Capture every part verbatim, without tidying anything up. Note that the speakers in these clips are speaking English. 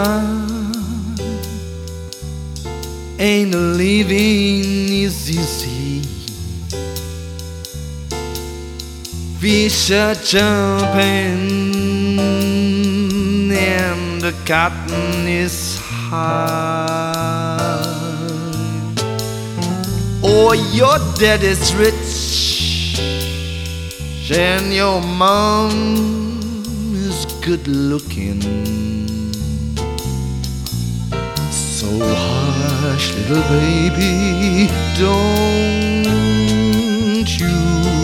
time. Ain't living is easy. Fish are jumping and the cotton is high. Oh, your dad is rich and your mom is good looking. So hush, little baby, don't you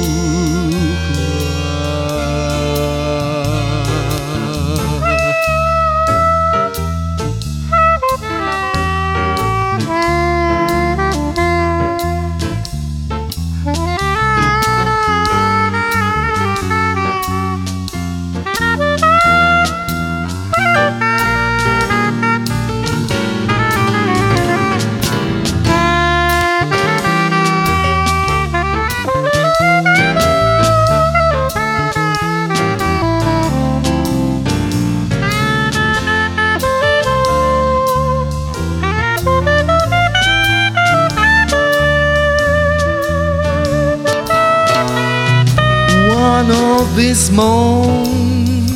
one of these morns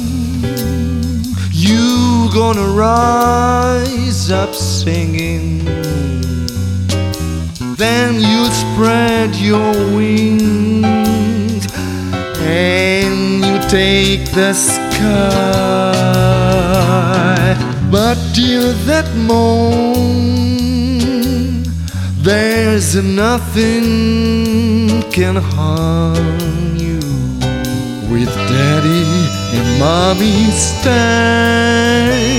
you gonna rise up singing. Then you spread your wings and you take the sky. But till that morn, there's nothing can harm you. With daddy and mommy stand